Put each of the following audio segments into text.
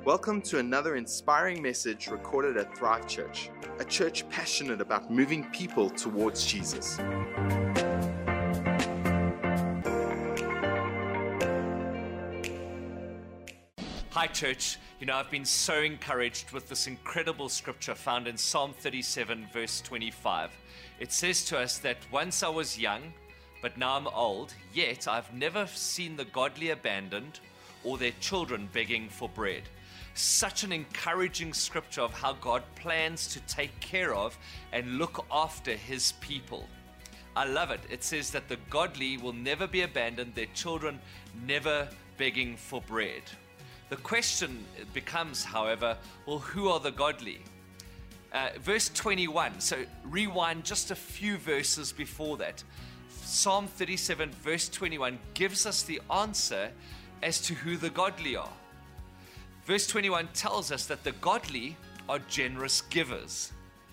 Welcome to another inspiring message recorded at Thrive Church, a church passionate about moving people towards Jesus. Hi church, I've been so encouraged with this incredible scripture found in Psalm 37 verse 25. It says to us that once I was young, but now I'm old, yet I've never seen the godly abandoned or their children begging for bread. Such an encouraging scripture of how God plans to take care of and look after his people. I love it. It says that the godly will never be abandoned, their children never begging for bread. The question becomes, however, well, who are the godly? Verse 21, so rewind just a few verses before that. Psalm 37 verse 21 gives us the answer as to who the godly are. Verse 21 tells us that the godly are generous givers.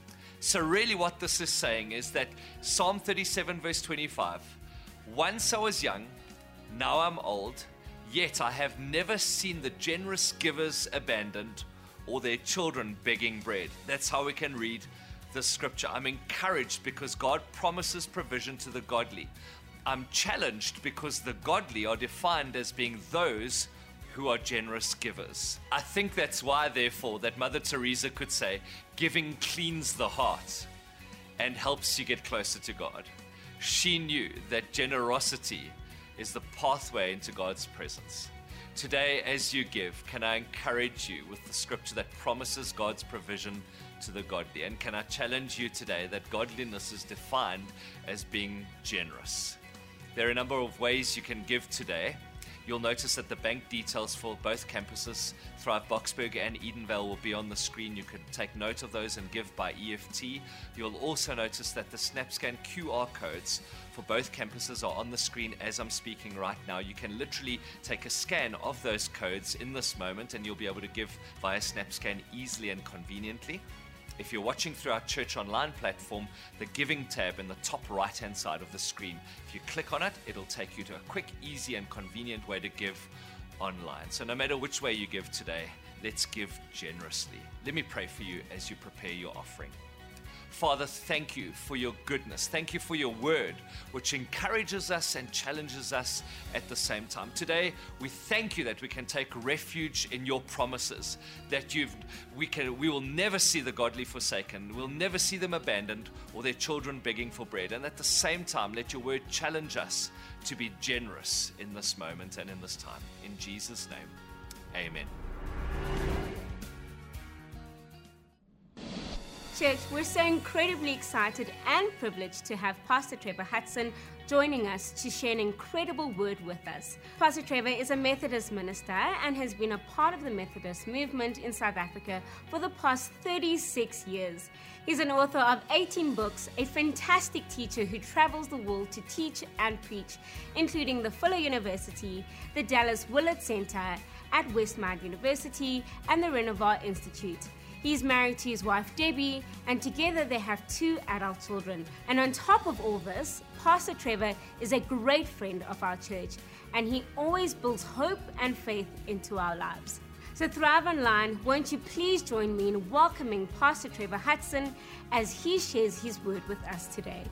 So really what this is saying is that Psalm 37 verse 25, once I was young, now I'm old, yet I have never seen the generous givers abandoned or their children begging bread. That's how we can read the scripture. I'm encouraged because God promises provision to the godly. I'm challenged because the godly are defined as being those who are generous givers. I think that's why, therefore, that Mother Teresa could say, giving cleans the heart and helps you get closer to God. She knew that generosity is the pathway into God's presence. Today, as you give, can I encourage you with the scripture that promises God's provision to the godly? And can I challenge you today that godliness is defined as being generous? There are a number of ways you can give today. You'll notice that the bank details for both campuses, Thrive Boksburg and Edenvale, will be on the screen. You can take note of those and give by EFT. You'll also notice that the SnapScan QR codes for both campuses are on the screen as I'm speaking right now. You can literally take a scan of those codes in this moment and you'll be able to give via SnapScan easily and conveniently. If you're watching through our church online platform, the giving tab in the top right hand side of the screen, if you click on it, it'll take you to a quick, easy and convenient way to give online. So no matter which way you give today, let's give generously. Let me pray for you as you prepare your offering. Father, thank you for your goodness. Thank you for your word, which encourages us and challenges us at the same time. Today, we thank you that we can take refuge in your promises, that we will never see the godly forsaken, we'll never see them abandoned or their children begging for bread. And at the same time, let your word challenge us to be generous in this moment and in this time. In Jesus' name, amen. Church, we're so incredibly excited and privileged to have Pastor Trevor Hudson joining us to share an incredible word with us. Pastor Trevor is a Methodist minister and has been a part of the Methodist movement in South Africa for the past 36 years. He's an author of 18 books, a fantastic teacher who travels the world to teach and preach, including the Fuller University, the Dallas Willard Center at Westmount University, and the Renovar Institute. He's married to his wife Debbie, and together they have 2 adult children. And on top of all this, Pastor Trevor is a great friend of our church, and he always builds hope and faith into our lives. So Thrive Online, won't you please join me in welcoming Pastor Trevor Hudson as he shares his word with us today.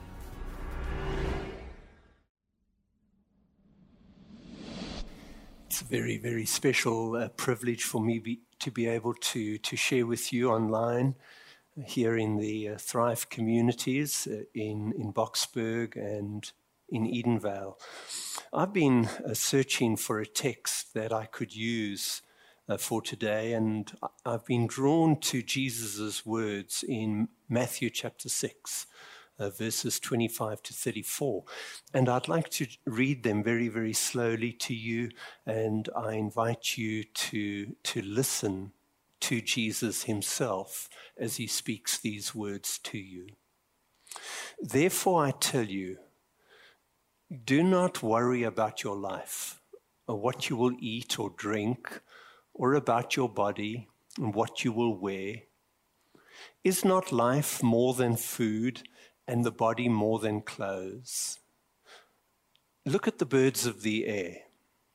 It's a very, very special privilege for me to be able to share with you online here in the Thrive communities in Boksburg and in Edenvale. I've been searching for a text that I could use for today, and I've been drawn to Jesus' words in Matthew chapter 6. Verses 25 to 34. And I'd like to read them very, very slowly to you, and I invite you to listen to Jesus himself as he speaks these words to you. Therefore I tell you, do not worry about your life, or what you will eat or drink, or about your body and what you will wear. Is not life more than food, and the body more than clothes? Look at the birds of the air.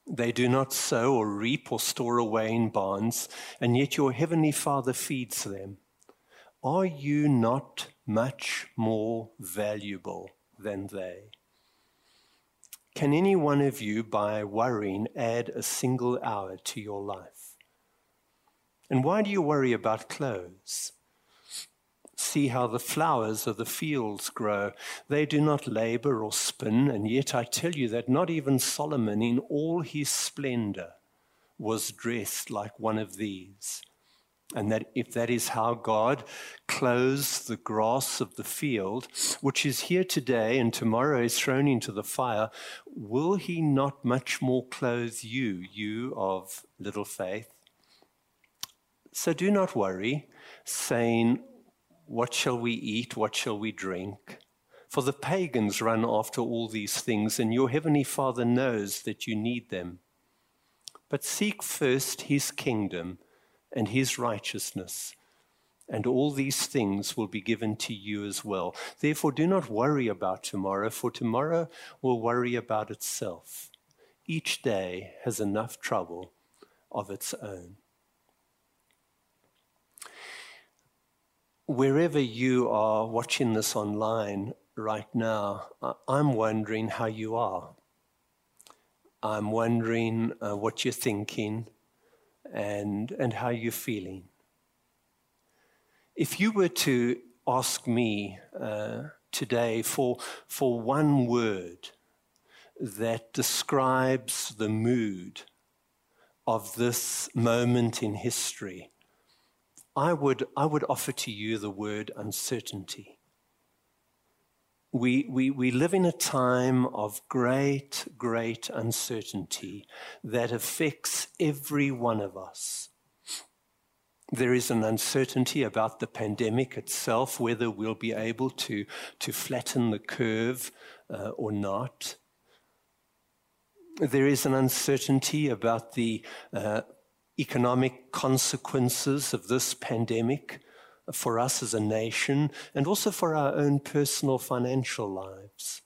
They do not sow or reap or store away in barns, and yet your heavenly Father feeds them. Are you not much more valuable than they? Can any one of you, by worrying, add a single hour to your life? And why do you worry about clothes? See how the flowers of the fields grow. They do not labor or spin, and yet I tell you that not even Solomon in all his splendor was dressed like one of these. And that if that is how God clothes the grass of the field, which is here today and tomorrow is thrown into the fire, will he not much more clothe you, you of little faith? So do not worry, saying, what shall we eat? What shall we drink? For the pagans run after all these things, and your heavenly Father knows that you need them. But seek first his kingdom and his righteousness, and all these things will be given to you as well. Therefore, do not worry about tomorrow, for tomorrow will worry about itself. Each day has enough trouble of its own. Wherever you are watching this online right now, I'm wondering how you are. I'm wondering what you're thinking and how you're feeling. If you were to ask me today for one word that describes the mood of this moment in history, I would offer to you the word uncertainty. We live in a time of great, great uncertainty that affects every one of us. There is an uncertainty about the pandemic itself, whether we'll be able to flatten the curve or not. There is an uncertainty about the economic consequences of this pandemic for us as a nation and also for our own personal financial lives.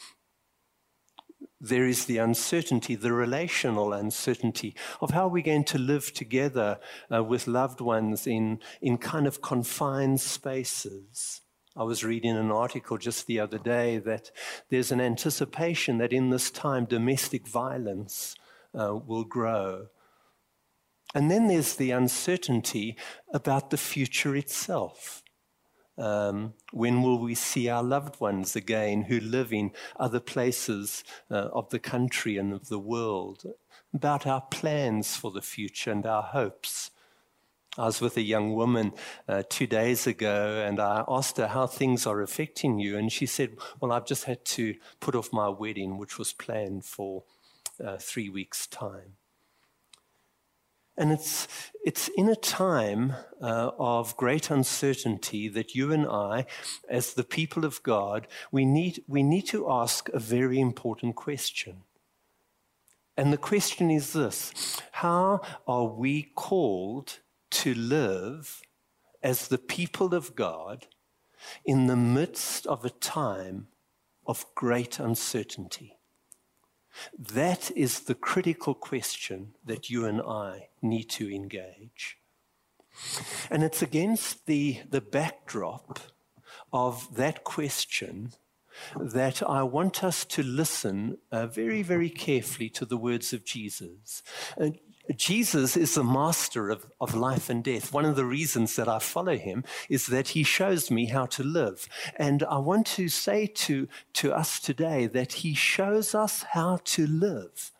There is the uncertainty, the relational uncertainty of how we're going to live together with loved ones in kind of confined spaces. I was reading an article just the other day that there's an anticipation that in this time domestic violence will grow. And then there's the uncertainty about the future itself. When will we see our loved ones again who live in other places of the country and of the world? About our plans for the future and our hopes. I was with a young woman 2 days ago, and I asked her how things are affecting you. And she said, well, I've just had to put off my wedding, which was planned for 3 weeks' time. And it's in a time of great uncertainty that you and I, as the people of God, we need to ask a very important question. And the question is this: how are we called to live as the people of God in the midst of a time of great uncertainty? That is the critical question that you and I need to engage. And it's against the backdrop of that question that I want us to listen very, very carefully to the words of Jesus. Jesus is the master of life and death. One of the reasons that I follow him is that he shows me how to live. And I want to say to us today that he shows us how to live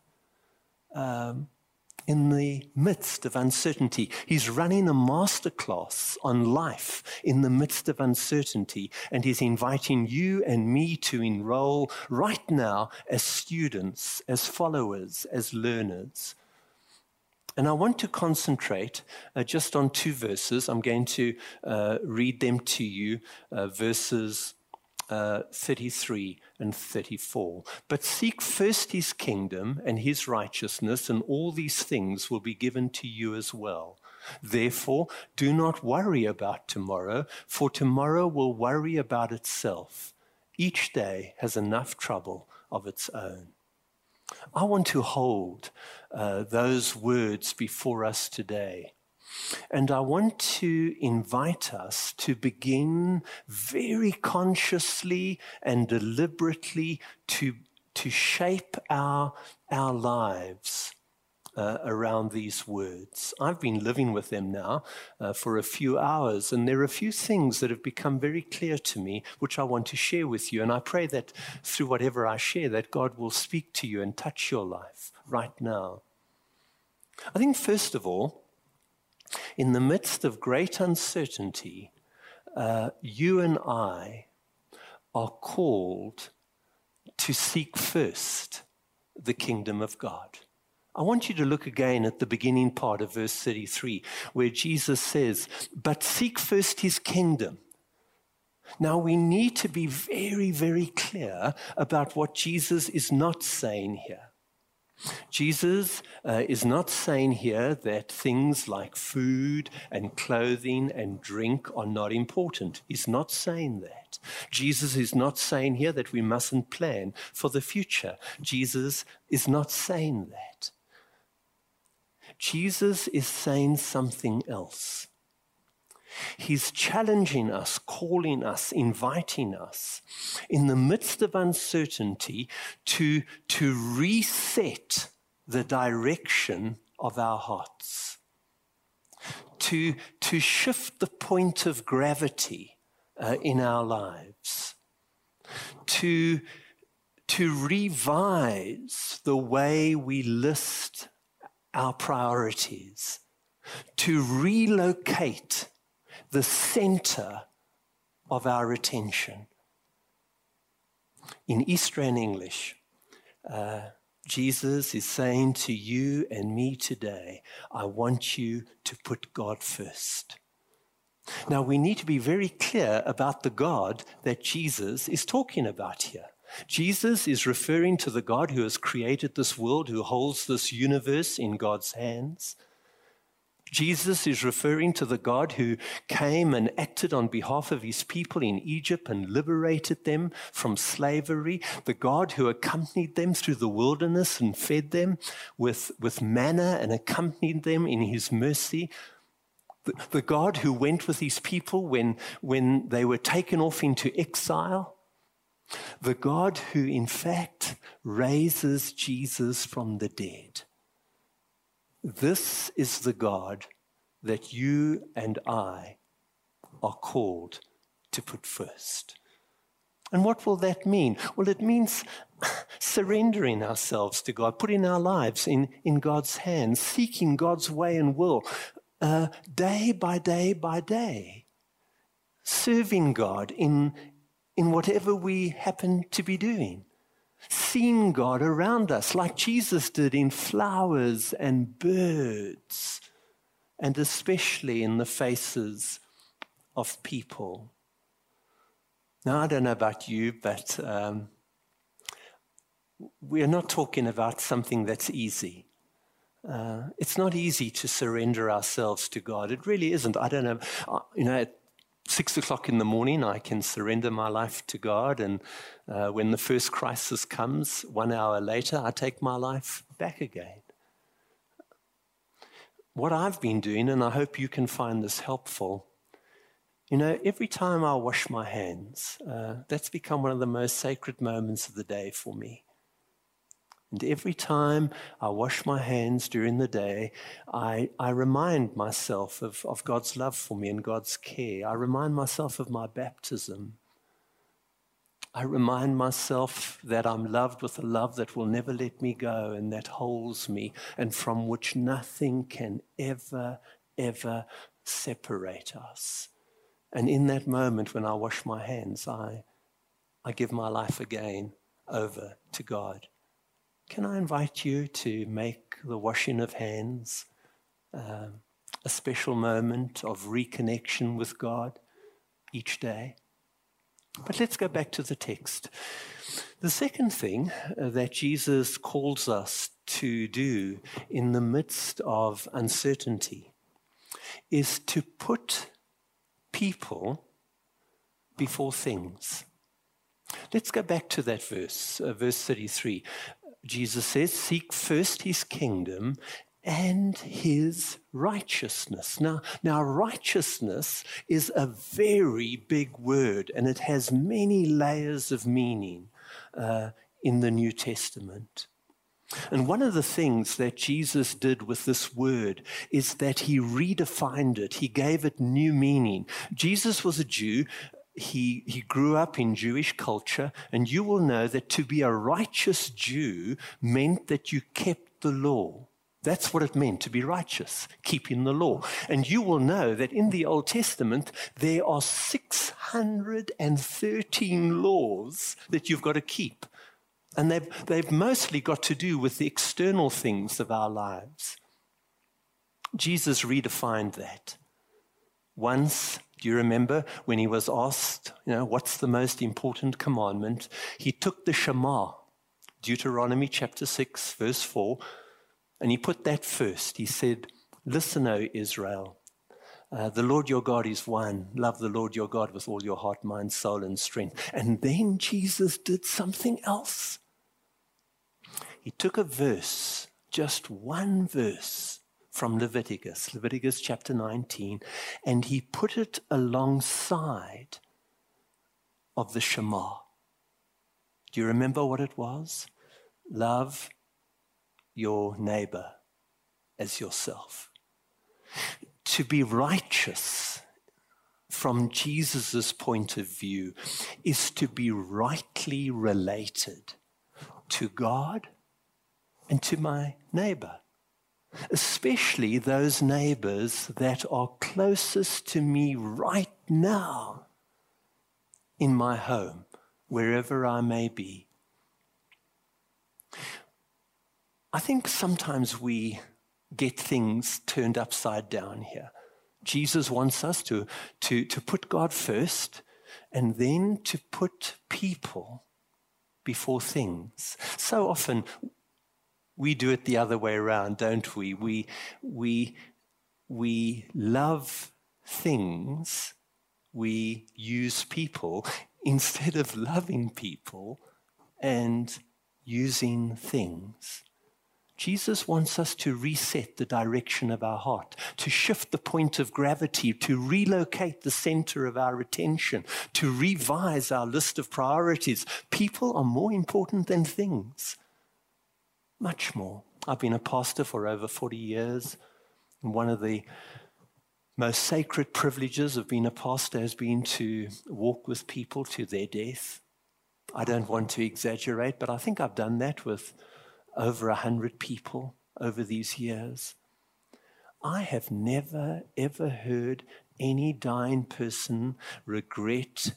in the midst of uncertainty. He's running a masterclass on life in the midst of uncertainty, and he's inviting you and me to enroll right now as students, as followers, as learners. And I want to concentrate just on 2 verses. I'm going to read them to you, verses 33 and 34. But seek first his kingdom and his righteousness, and all these things will be given to you as well. Therefore, do not worry about tomorrow, for tomorrow will worry about itself. Each day has enough trouble of its own. I want to hold those words before us today. And I want to invite us to begin very consciously and deliberately to shape our lives around these words. I've been living with them now for a few hours, and there are a few things that have become very clear to me, which I want to share with you. And I pray that through whatever I share, that God will speak to you and touch your life right now. I think, first of all, in the midst of great uncertainty, you and I are called to seek first the kingdom of God. I want you to look again at the beginning part of verse 33, where Jesus says, "But seek first his kingdom." Now, we need to be very, very clear about what Jesus is not saying here. Jesus is not saying here that things like food and clothing and drink are not important. He's not saying that. Jesus is not saying here that we mustn't plan for the future. Jesus is not saying that. Jesus is saying something else. He's challenging us, calling us, inviting us in the midst of uncertainty to reset the direction of our hearts, to shift the point of gravity in our lives, to revise the way we list our priorities, to relocate the center of our attention. In East Rand English, Jesus is saying to you and me today, I want you to put God first. Now, we need to be very clear about the God that Jesus is talking about here. Jesus is referring to the God who has created this world, who holds this universe in God's hands. Jesus is referring to the God who came and acted on behalf of his people in Egypt and liberated them from slavery, the God who accompanied them through the wilderness and fed them with manna and accompanied them in his mercy, the God who went with his people when they were taken off into exile, the God who in fact raises Jesus from the dead. This is the God that you and I are called to put first. And what will that mean? Well, it means surrendering ourselves to God, putting our lives in God's hands, seeking God's way and will, day by day by day, serving God in whatever we happen to be doing. Seeing God around us like Jesus did in flowers and birds, and especially in the faces of people. Now, I don't know about you, but we're not talking about something that's easy. It's not easy to surrender ourselves to God. It really isn't. I don't know, at 6 o'clock in the morning, I can surrender my life to God, and when the first crisis comes, 1 hour later, I take my life back again. What I've been doing, and I hope you can find this helpful, every time I wash my hands, that's become one of the most sacred moments of the day for me. And every time I wash my hands during the day, I remind myself of God's love for me and God's care. I remind myself of my baptism. I remind myself that I'm loved with a love that will never let me go and that holds me and from which nothing can ever, ever separate us. And in that moment when I wash my hands, I give my life again over to God. Can I invite you to make the washing of hands a special moment of reconnection with God each day? But let's go back to the text. The second thing that Jesus calls us to do in the midst of uncertainty is to put people before things. Let's go back to that verse 33. Jesus says, seek first his kingdom and his righteousness. Now, righteousness is a very big word, and it has many layers of meaning in the New Testament. And one of the things that Jesus did with this word is that he redefined it. He gave it new meaning. Jesus was a Jew. He grew up in Jewish culture, and you will know that to be a righteous Jew meant that you kept the law. That's what it meant to be righteous, keeping the law. And you will know that in the Old Testament, there are 613 laws that you've got to keep. And they've mostly got to do with the external things of our lives. Jesus redefined that. Once, do you remember when he was asked, what's the most important commandment? He took the Shema, Deuteronomy chapter 6, verse 4, and he put that first. He said, listen, O Israel, the Lord your God is one. Love the Lord your God with all your heart, mind, soul, and strength. And then Jesus did something else. He took a verse, just one verse from Leviticus chapter 19, and he put it alongside of the Shema. Do you remember what it was? Love your neighbor as yourself. To be righteous from Jesus' point of view is to be rightly related to God and to my neighbor, especially those neighbors that are closest to me right now in my home, wherever I may be. I think sometimes we get things turned upside down here. Jesus wants us to put God first and then to put people before things. So often we do it the other way around, don't we? We love things, we use people instead of loving people and using things. Jesus wants us to reset the direction of our heart, to shift the point of gravity, to relocate the center of our attention, to revise our list of priorities. People are more important than things, much more. I've been a pastor for over 40 years, and one of the most sacred privileges of being a pastor has been to walk with people to their death. I don't want to exaggerate, but I think I've done that with over 100 people over these years. I have never, ever heard any dying person regret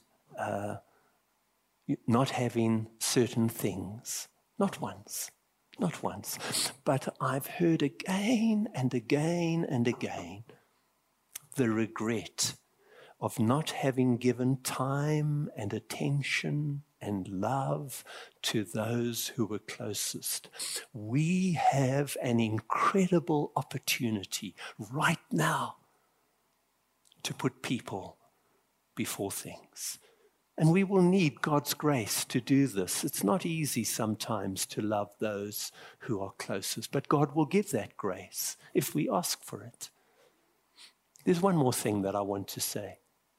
not having certain things. Not once. But I've heard again and again and again the regret of not having given time and attention and love to those who were closest. We have an incredible opportunity right now to put people before things. And we will need God's grace to do this. It's not easy sometimes to love those who are closest, but God will give that grace if we ask for it. There's one more thing that I want to say.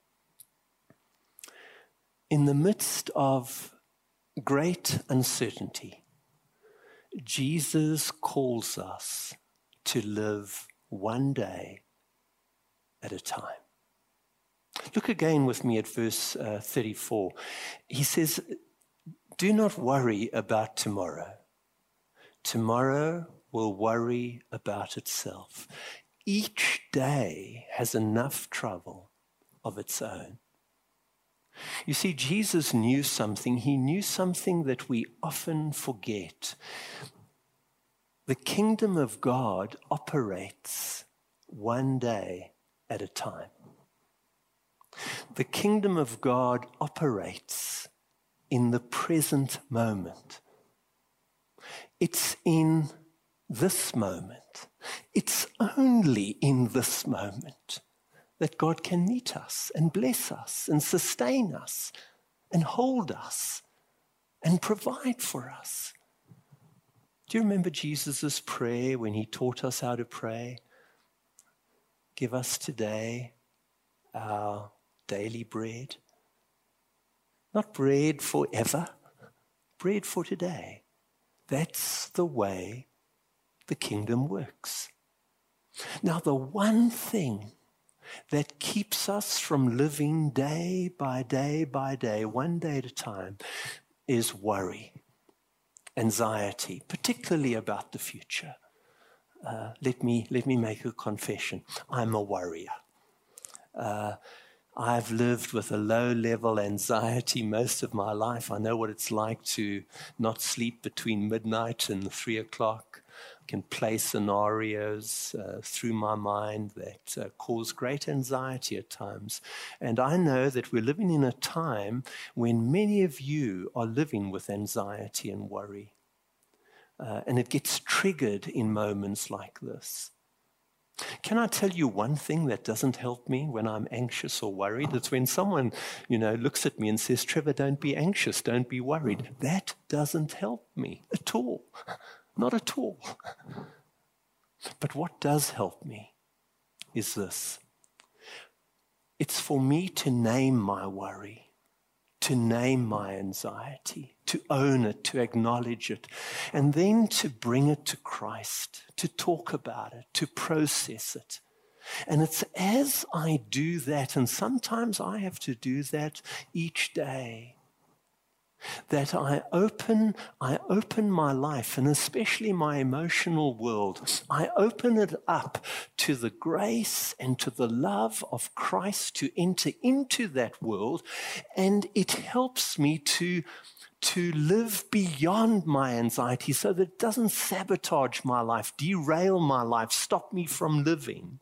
In the midst of great uncertainty, Jesus calls us to live one day at a time. Look again with me at verse 34. He says, do not worry about tomorrow. Tomorrow will worry about itself. Each day has enough trouble of its own. You see, Jesus knew something. He knew something that we often forget. The kingdom of God operates one day at a time. The kingdom of God operates in the present moment. It's in this moment. It's only in this moment that God can meet us and bless us and sustain us and hold us and provide for us. Do you remember Jesus' prayer when he taught us how to pray? Give us today our daily bread. Not bread forever, bread for today. That's the way the kingdom works. Now, the one thing that keeps us from living day by day by day, one day at a time, is worry, anxiety, particularly about the future. Let me make a confession. I'm a worrier. I've lived with a low-level anxiety most of my life. I know what it's like to not sleep between midnight and 3 o'clock. I can play scenarios through my mind that cause great anxiety at times. And I know that we're living in a time when many of you are living with anxiety and worry. And it gets triggered in moments like this. Can I tell you one thing that doesn't help me when I'm anxious or worried? It's when someone, looks at me and says, Trevor, don't be anxious, don't be worried. That doesn't help me at all. Not at all. But what does help me is this. It's for me to name my worry, to name my anxiety, to own it, to acknowledge it, and then to bring it to Christ, to talk about it, to process it. And it's as I do that, and sometimes I have to do that each day, that I open my life, and especially my emotional world, I open it up to the grace and to the love of Christ to enter into that world, and it helps me to live beyond my anxiety so that it doesn't sabotage my life, derail my life, stop me from living.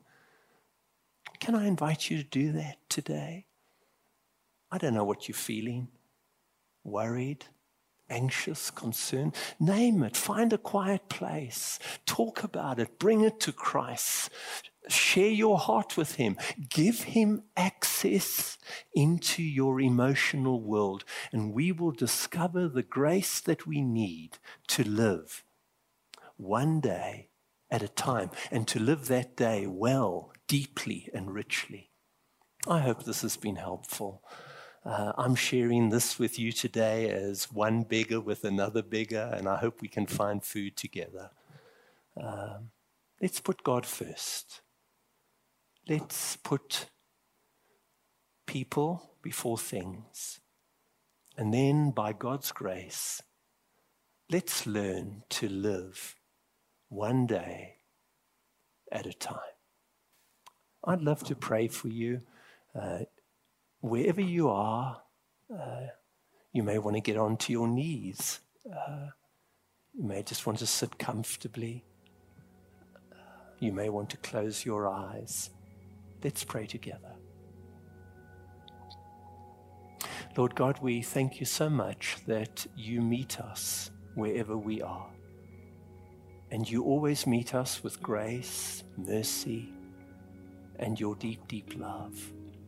Can I invite you to do that today? I don't know what you're feeling. Worried, anxious, concerned. Name it. Find a quiet place. Talk about it. Bring it to Christ. Share your heart with him. Give him access into your emotional world, and we will discover the grace that we need to live one day at a time, and to live that day well, deeply, and richly. I hope this has been helpful. I'm sharing this with you today as one beggar with another beggar, and I hope we can find food together. Let's put God first. Let's put people before things. And then, by God's grace, let's learn to live one day at a time. I'd love to pray for you. Wherever you are, you may want to get onto your knees. You may just want to sit comfortably. You may want to close your eyes. Let's pray together. Lord God, we thank you so much that you meet us wherever we are. And you always meet us with grace, mercy, and your deep, deep love.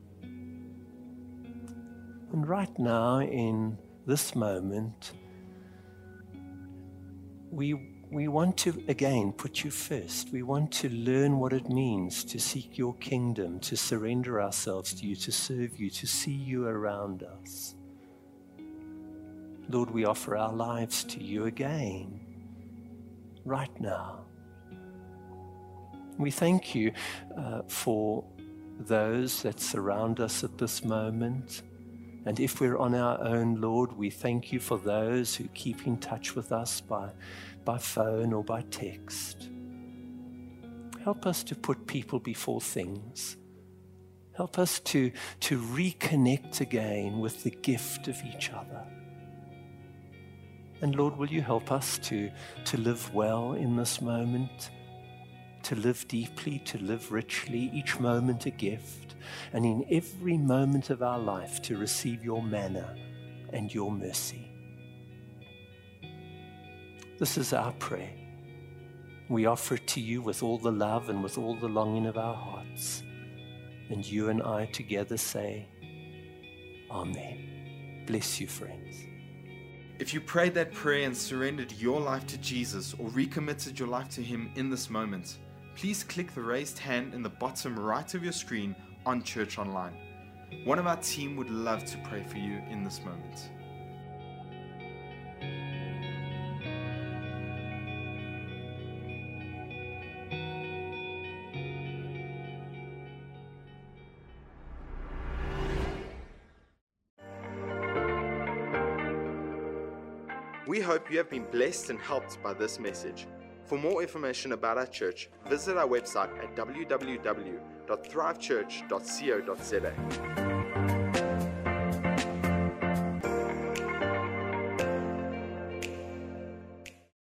And right now, in this moment, we want to, again, put you first. We want to learn what it means to seek your kingdom, to surrender ourselves to you, to serve you, to see you around us. Lord, we offer our lives to you again, right now. We thank you for those that surround us at this moment. And if we're on our own, Lord, we thank you for those who keep in touch with us by phone or by text. Help us to put people before things. Help us to reconnect again with the gift of each other. And Lord, will you help us to live well in this moment, to live deeply, to live richly, each moment a gift, and in every moment of our life to receive your manna and your mercy. This is our prayer. We offer it to you with all the love and with all the longing of our hearts. And you and I together say, Amen. Bless you, friends. If you prayed that prayer and surrendered your life to Jesus or recommitted your life to Him in this moment, please click the raised hand in the bottom right of your screen on Church Online. One of our team would love to pray for you in this moment. We hope you have been blessed and helped by this message. For more information about our church, visit our website at www.thrivechurch.co.za.